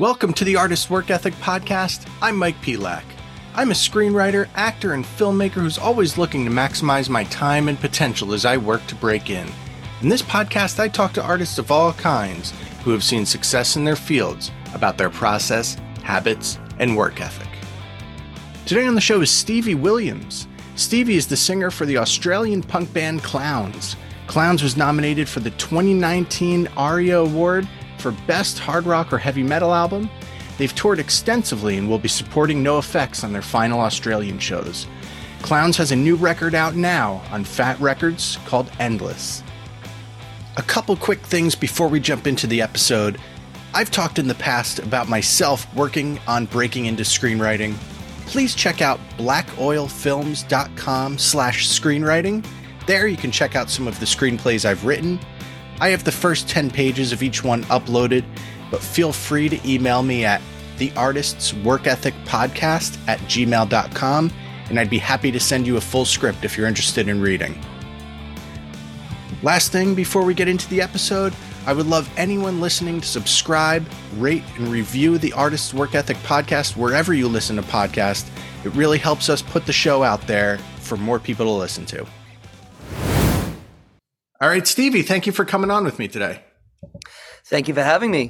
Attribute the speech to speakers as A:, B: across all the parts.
A: Welcome to the Artist Work Ethic Podcast. I'm Mike Pelak. I'm a screenwriter, actor, and filmmaker who's always looking to maximize my time and potential as I work to break in. In this podcast, I talk to artists of all kinds who have seen success in their fields about their process, habits, and work ethic. Today on the show is Stevie Williams. Stevie is the singer for the Australian punk band Clowns. Clowns was nominated for the 2019 ARIA Award for Best Hard Rock or Heavy Metal Album. They've toured extensively and will be supporting NoFX on their final Australian shows. Clowns has a new record out now on Fat Records called Endless. A couple quick things before we jump into the episode. I've talked in the past about myself working on breaking into screenwriting. Please check out blackoilfilms.com/screenwriting. There you can check out some of the screenplays I've written. I have the first 10 pages of each one uploaded, but feel free to email me at theartistsworkethicpodcast@gmail.com, and I'd be happy to send you a full script if you're interested in reading. Last thing before we get into the episode, I would love anyone listening to subscribe, rate, and review the Artists Work Ethic Podcast wherever you listen to podcasts. It really helps us put the show out there for more people to listen to. All right, Stevie, thank you for coming on with me today.
B: Thank you for having me.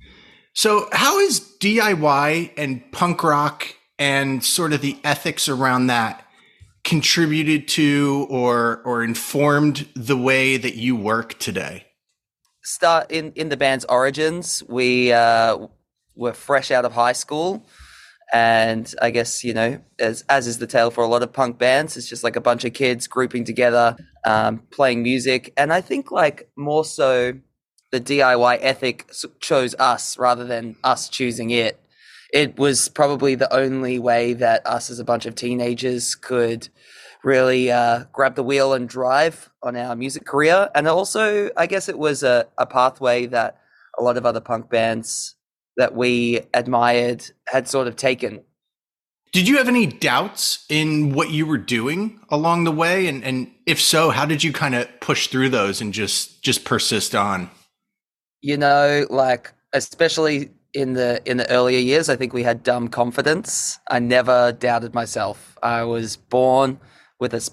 A: So how is DIY and punk rock and sort of the ethics around that contributed to or informed the way that you work today?
B: Start in the band's origins. We were fresh out of high school. And I guess, you know, as is the tale for a lot of punk bands, it's just like a bunch of kids grouping together, playing music. And I think like more so the DIY ethic chose us rather than us choosing it. It was probably the only way that us as a bunch of teenagers could really grab the wheel and drive on our music career. And also, I guess it was a pathway that a lot of other punk bands that we admired had sort of taken.
A: Did you have any doubts in what you were doing along the way? And if so, how did you kind of push through those and just persist on?
B: You know, like especially in the earlier years, I think we had dumb confidence. I never doubted myself. I was born with a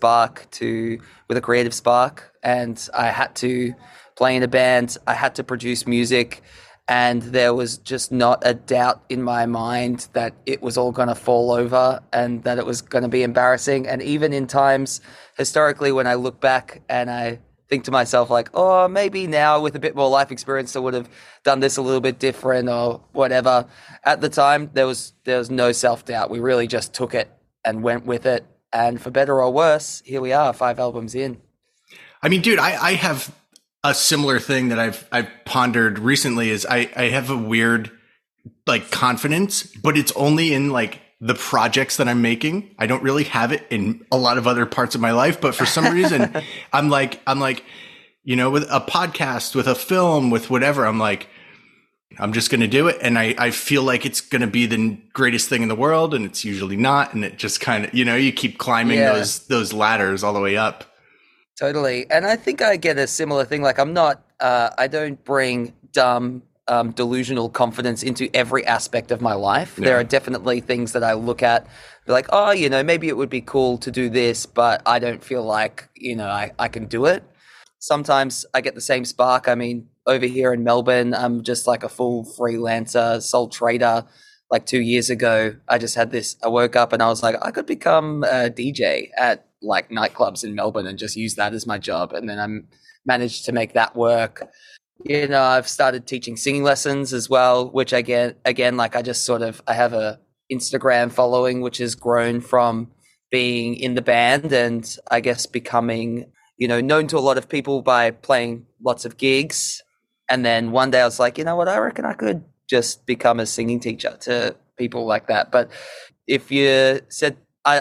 B: creative spark, and I had to play in a band. I had to produce music. And there was just not a doubt in my mind that it was all going to fall over and that it was going to be embarrassing. And even in times historically, when I look back and I think to myself like, oh, maybe now with a bit more life experience, I would have done this a little bit different or whatever. At the time, there was no self-doubt. We really just took it and went with it. And for better or worse, here we are, 5 albums in.
A: I mean, dude, I have a similar thing that I've pondered recently is I have a weird like confidence, but it's only in like the projects that I'm making. I don't really have it in a lot of other parts of my life, but for some reason I'm like, you know, with a podcast, with a film, with whatever, I'm just going to do it. And I feel like it's going to be the greatest thing in the world. And it's usually not. And it just kind of, you know, you keep climbing those ladders all the way up.
B: Totally. And I think I get a similar thing. Like I don't bring dumb, delusional confidence into every aspect of my life. Yeah. There are definitely things that I look at, be like, oh, you know, maybe it would be cool to do this, but I don't feel like, you know, I can do it. Sometimes I get the same spark. I mean, over here in Melbourne, I'm just like a full freelancer, sole trader. Like 2 years ago, I woke up and I was like, I could become a DJ at like nightclubs in Melbourne and just use that as my job. And then I managed to make that work. You know, I've started teaching singing lessons as well, which again, like I have a Instagram following, which has grown from being in the band and I guess becoming, you know, known to a lot of people by playing lots of gigs. And then one day I was like, you know what, I reckon I could just become a singing teacher to people like that. But if you said,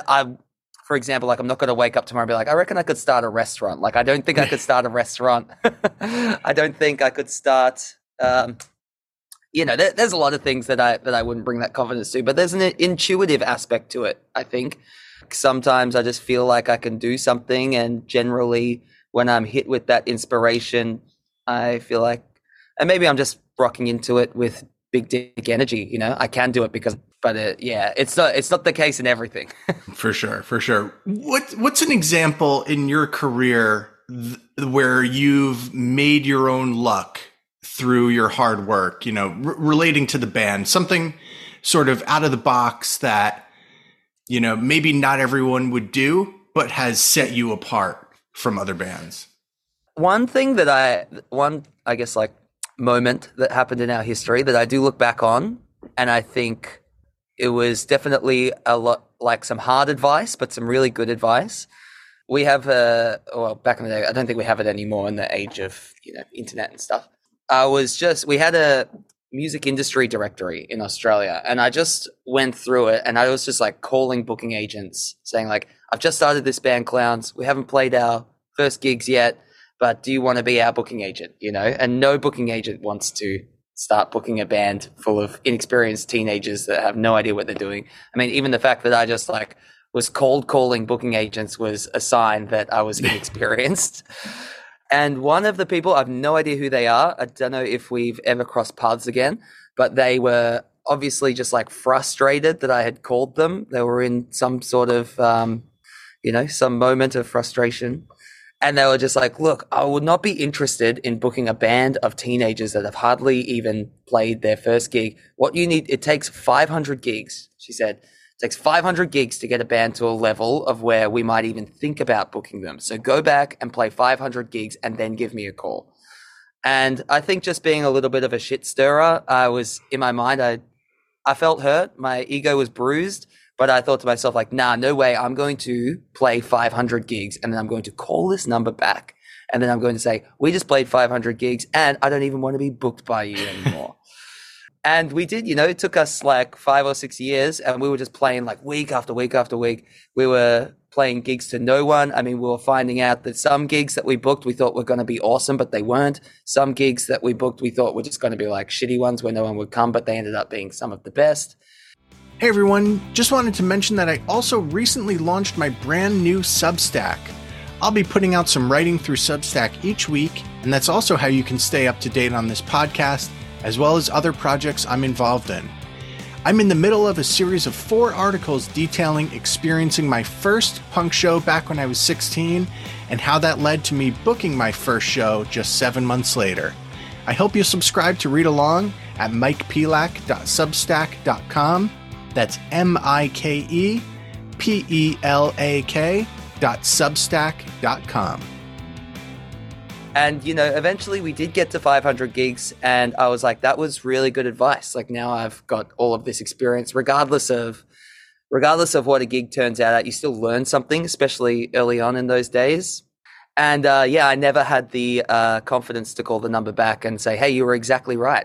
B: for example, like I'm not going to wake up tomorrow and be like, I reckon I could start a restaurant. Like, I don't think I could start a restaurant. I don't think I could start, you know, there's a lot of things that I wouldn't bring that confidence to, but there's an intuitive aspect to it, I think. Sometimes I just feel like I can do something, and generally when I'm hit with that inspiration, I feel like, and maybe I'm just rocking into it with big dick energy. You know, I can do it but it's not the case in everything.
A: For sure. What's an example in your career where you've made your own luck through your hard work, you know, relating to the band, something sort of out of the box that, you know, maybe not everyone would do, but has set you apart from other bands?
B: One I guess like moment that happened in our history that I do look back on, and I think it was definitely a lot like some hard advice, but some really good advice. We have back in the day, I don't think we have it anymore in the age of, you know, internet and stuff. We had a music industry directory in Australia, and I just went through it, and I was just like calling booking agents saying like, I've just started this band Clowns. We haven't played our first gigs yet, but do you want to be our booking agent? You know, and no booking agent wants to start booking a band full of inexperienced teenagers that have no idea what they're doing. I mean, even the fact that I just like was cold calling booking agents was a sign that I was inexperienced. And one of the people, I have no idea who they are. I don't know if we've ever crossed paths again, but they were obviously just like frustrated that I had called them. They were in some sort of, some moment of frustration. And they were just like, look, I would not be interested in booking a band of teenagers that have hardly even played their first gig. What you need, it takes 500 gigs, she said. It takes 500 gigs to get a band to a level of where we might even think about booking them. So go back and play 500 gigs and then give me a call. And I think just being a little bit of a shit stirrer, I was, in my mind, I felt hurt. My ego was bruised. But I thought to myself, like, nah, no way. I'm going to play 500 gigs and then I'm going to call this number back. And then I'm going to say, we just played 500 gigs and I don't even want to be booked by you anymore. And we did, you know, it took us like 5 or 6 years and we were just playing like week after week after week. We were playing gigs to no one. I mean, we were finding out that some gigs that we booked, we thought were going to be awesome, but they weren't. Some gigs that we booked, we thought were just going to be like shitty ones where no one would come, but they ended up being some of the best.
A: Hey everyone, just wanted to mention that I also recently launched my brand new Substack. I'll be putting out some writing through Substack each week, and that's also how you can stay up to date on this podcast, as well as other projects I'm involved in. I'm in the middle of a series of 4 articles detailing experiencing my first punk show back when I was 16, and how that led to me booking my first show just 7 months later. I hope you'll subscribe to read along at mikepelak.substack.com. That's mikepelak.substack.com.
B: And, you know, eventually we did get to 500 gigs and I was like, that was really good advice. Like now I've got all of this experience, regardless of what a gig turns out at, you still learn something, especially early on in those days. And I never had the confidence to call the number back and say, hey, you were exactly right.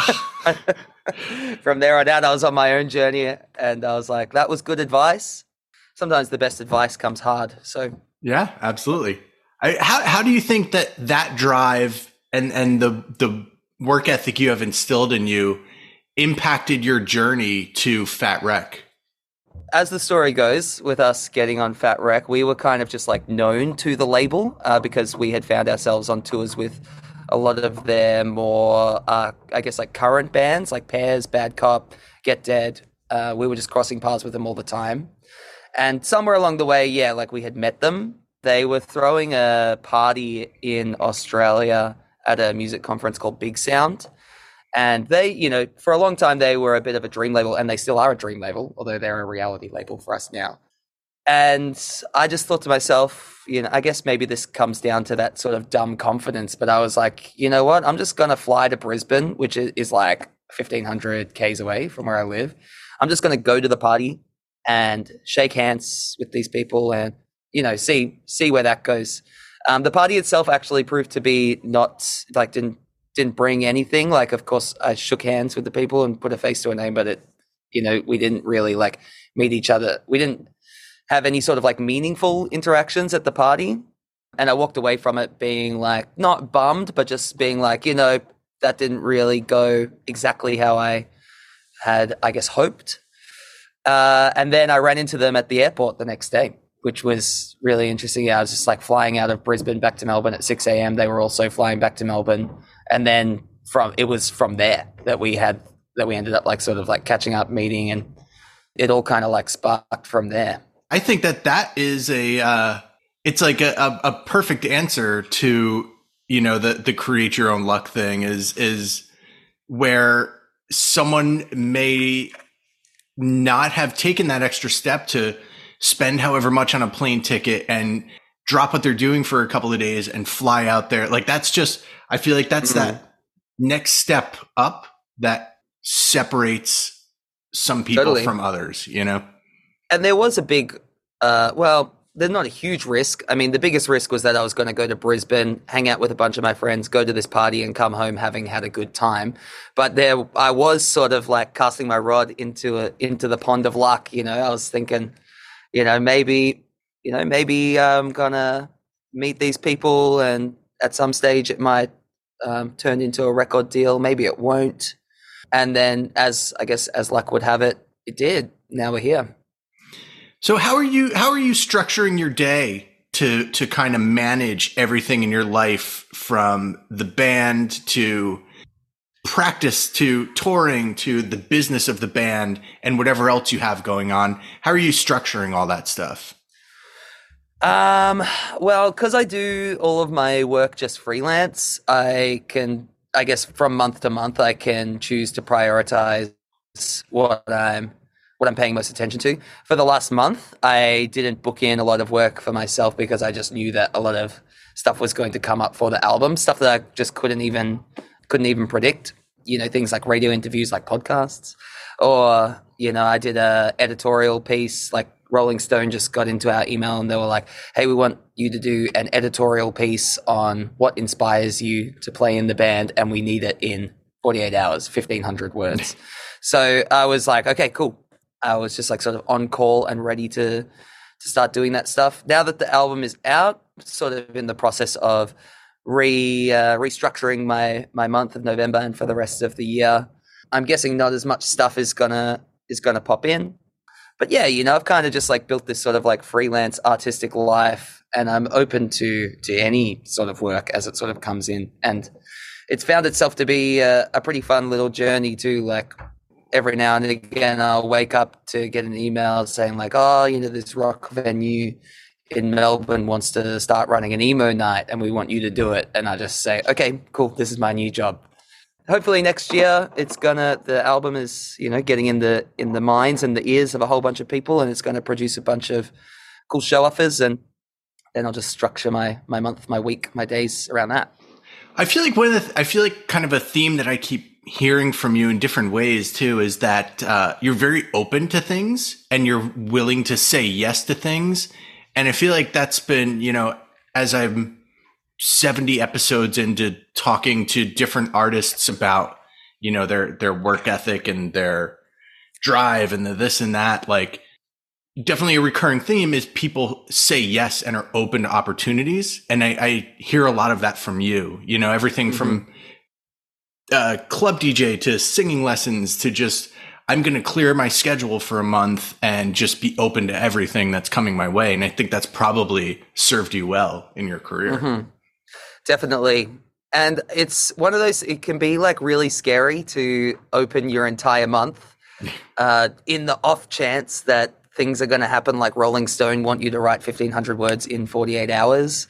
B: From there on out, I was on my own journey and I was like, that was good advice. Sometimes the best advice comes hard. So
A: yeah, absolutely. How do you think that drive and the work ethic you have instilled in you impacted your journey to Fat Wreck?
B: As the story goes, with us getting on Fat Wreck, we were kind of just like known to the label because we had found ourselves on tours with a lot of their more, like current bands like Pears, Bad Cop, Get Dead. We were just crossing paths with them all the time. And somewhere along the way, we had met them. They were throwing a party in Australia at a music conference called Big Sound. And they, for a long time, they were a bit of a dream label, and they still are a dream label, although they're a reality label for us now. And I just thought to myself, I guess maybe this comes down to that sort of dumb confidence, but I was like, you know what? I'm just going to fly to Brisbane, which is like 1,500 Ks away from where I live. I'm just going to go to the party and shake hands with these people and, see where that goes. The party itself actually proved to be didn't bring anything. Like, of course, I shook hands with the people and put a face to a name, but we didn't really meet each other. We didn't have any sort of meaningful interactions at the party. And I walked away from it being not bummed, but just being that didn't really go exactly how I had, I guess, hoped. And then I ran into them at the airport the next day, which was really interesting. I was just flying out of Brisbane back to Melbourne at 6 a.m. They were also flying back to Melbourne. And then it was from there that we had that we ended up like sort of like catching up, meeting, and it all kind of like sparked from there.
A: I think that is it's like a perfect answer to, you know, the create your own luck thing is where someone may not have taken that extra step to spend however much on a plane ticket and drop what they're doing for a couple of days and fly out there. Like that's just, I feel like that's that next step up that separates some people from others, you know?
B: And there was a big, there's not a huge risk. I mean, the biggest risk was that I was going to go to Brisbane, hang out with a bunch of my friends, go to this party and come home having had a good time. But there, I was sort of like casting my rod into the pond of luck. You know, I was thinking, maybe I'm going to meet these people and at some stage it might turn into a record deal. Maybe it won't. And then as luck would have it, it did. Now we're here.
A: So how are you structuring your day to kind of manage everything in your life, from the band to practice to touring to the business of the band and whatever else you have going on? How are you structuring all that stuff?
B: Well, because I do all of my work just freelance, I guess from month to month, I can choose to prioritize what I'm paying most attention to. For the last month, I didn't book in a lot of work for myself because I just knew that a lot of stuff was going to come up for the album, stuff that I just couldn't even predict. You know, things like radio interviews, like podcasts, or, you know, I did a editorial piece, like Rolling Stone just got into our email and they were like, hey, we want you to do an editorial piece on what inspires you to play in the band, and we need it in 48 hours, 1,500 words. So I was like, okay, cool. I was just like sort of on call and ready to start doing that stuff. Now that the album is out, sort of in the process of restructuring my month of November and for the rest of the year. I'm guessing not as much stuff is gonna pop in. But yeah, you know, I've kind of just like built this sort of like freelance artistic life, and I'm open to any sort of work as it sort of comes in. And it's found itself to be a pretty fun little journey too. Like every now and again, I'll wake up to get an email saying like, oh, you know, this rock venue in Melbourne wants to start running an emo night and we want you to do it. And I just say, okay, cool. This is my new job. Hopefully next year the album is, you know, getting in the minds and the ears of a whole bunch of people, and it's going to produce a bunch of cool show offers, and then I'll just structure my month, my week, my days around that.
A: I feel like kind of a theme that I keep hearing from you in different ways too is that you're very open to things and you're willing to say yes to things. And I feel like that's been, you know, as I'm 70 episodes into talking to different artists about, you know, their work ethic and their drive and the this and that, like definitely a recurring theme is people say yes and are open to opportunities. And I hear a lot of that from you, you know, everything from club DJ to singing lessons to just, I'm going to clear my schedule for a month and just be open to everything that's coming my way. And I think that's probably served you well in your career.
B: Mm-hmm. Definitely. And it's one of those, it can be like really scary to open your entire month in the off chance that things are going to happen, like Rolling Stone want you to write 1,500 words in 48 hours.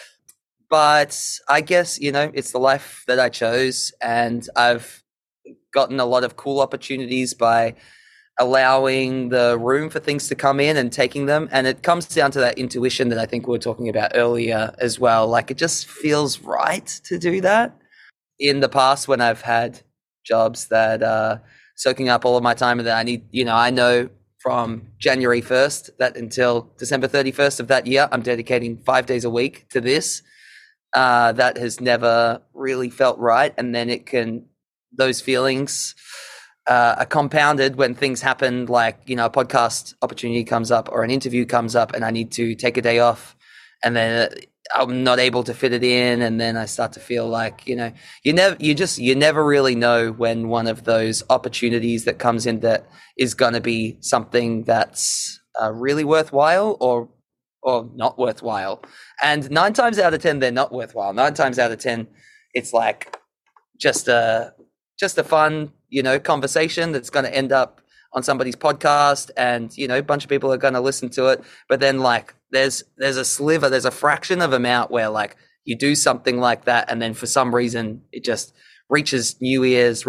B: But I guess, you know, it's the life that I chose, and I've gotten a lot of cool opportunities by allowing the room for things to come in and taking them. And it comes down to that intuition that I think we were talking about earlier as well. Like it just feels right to do that. In the past, when I've had jobs that are soaking up all of my time and that I need, you know, I know from January 1st that until December 31st of that year, I'm dedicating 5 days a week to this. That has never really felt right. And then those feelings are compounded when things happen, like, you know, a podcast opportunity comes up or an interview comes up and I need to take a day off, and then I'm not able to fit it in. And then I start to feel like, you know, you never really know when one of those opportunities that comes in that is going to be something that's really worthwhile or not worthwhile. And 9 times out of 10, they're not worthwhile. 9 times out of 10, it's like just a fun conversation that's going to end up on somebody's podcast, and a bunch of people are going to listen to it. But then like there's a sliver, there's a fraction of amount where like you do something like that, and then for some reason it just reaches new ears,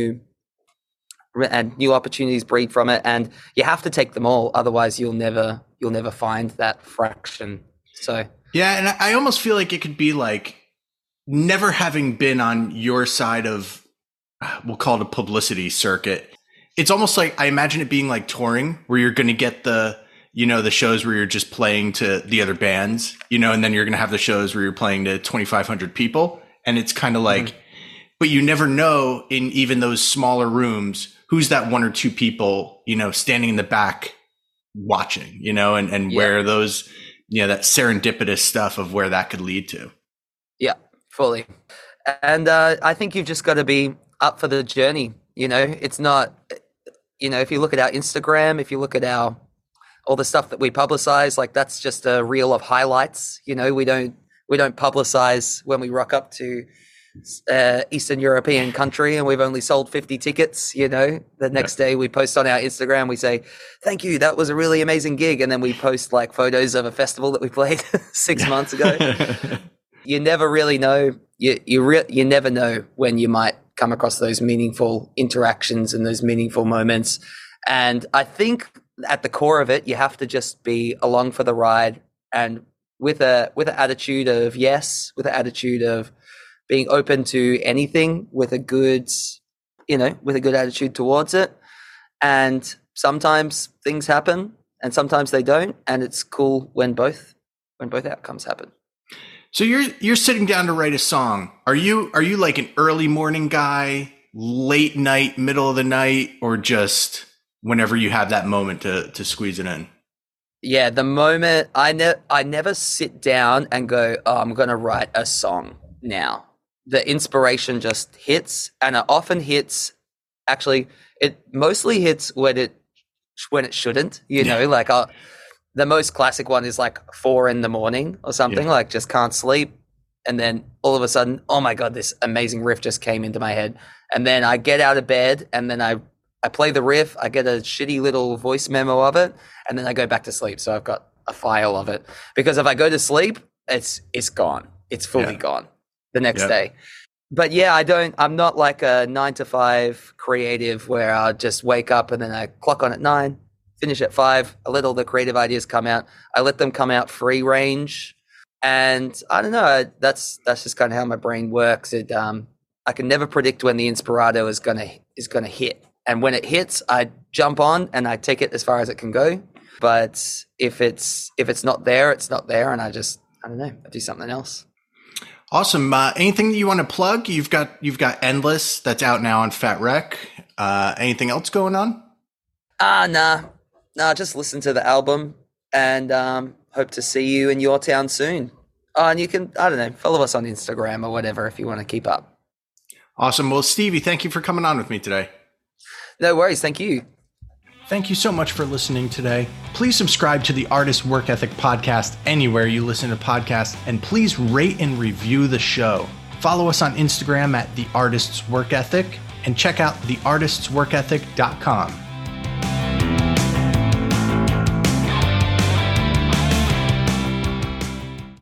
B: and new opportunities breed from it, and you have to take them all, otherwise you'll never find that fraction. So
A: yeah, and I almost feel like it could be like never having been on your side of, we'll call it a publicity circuit. It's almost like, I imagine it being like touring, where you're going to get the shows where you're just playing to the other bands, and then you're going to have the shows where you're playing to 2,500 people. And it's kind of like, but you never know in even those smaller rooms, who's that one or two people, standing in the back watching, and where those, that serendipitous stuff of where that could lead to.
B: Yeah, fully. And I think you've just got to be up for the journey. It's not, if you look at our Instagram, if you look at all the stuff that we publicize, like that's just a reel of highlights. We don't publicize when we rock up to Eastern European country and we've only sold 50 tickets. The next day we post on our Instagram, we say, thank you, that was a really amazing gig. And then we post like photos of a festival that we played 6 months ago. You never really know. You never know when you might come across those meaningful interactions and those meaningful moments. And I think at the core of it, you have to just be along for the ride, and with an attitude of yes, with an attitude of being open to anything, with a good attitude towards it. And sometimes things happen and sometimes they don't. And it's cool when both outcomes happen.
A: So you're sitting down to write a song. Are you like an early morning guy, late night, middle of the night, or just whenever you have that moment to squeeze it in?
B: Yeah, the moment I never sit down and go, oh, I'm going to write a song now. The inspiration just hits, and it often hits. Actually, it mostly hits when it shouldn't. Like the most classic one is like 4 a.m. or something. Like just can't sleep, and then all of a sudden, oh my god, this amazing riff just came into my head, and then I get out of bed, and then I play the riff. I get a shitty little voice memo of it, and then I go back to sleep. So I've got a file of it, because if I go to sleep, it's gone. It's fully gone the next day. But yeah, I'm not like a 9 to 5 creative where I'll just wake up and then I clock on at 9, finish at 5. I let all the creative ideas come out. I let them come out free range. And I don't know, that's just kind of how my brain works. I can never predict when the inspirato is gonna hit. And when it hits, I jump on and I take it as far as it can go. But if it's not there, it's not there, and I don't know, I do something else.
A: Awesome. Anything that you want to plug? You've got Endless that's out now on Fat Wreck. Anything else going on?
B: Nah. Just listen to the album, and hope to see you in your town soon. And you can, I don't know, follow us on Instagram or whatever if you want to keep up.
A: Awesome. Well, Stevie, thank you for coming on with me today.
B: No worries. Thank you.
A: Thank you so much for listening today. Please subscribe to the Artist Work Ethic podcast anywhere you listen to podcasts, and please rate and review the show. Follow us on Instagram at The Artist's Work Ethic, and check out theartistsworkethic.com.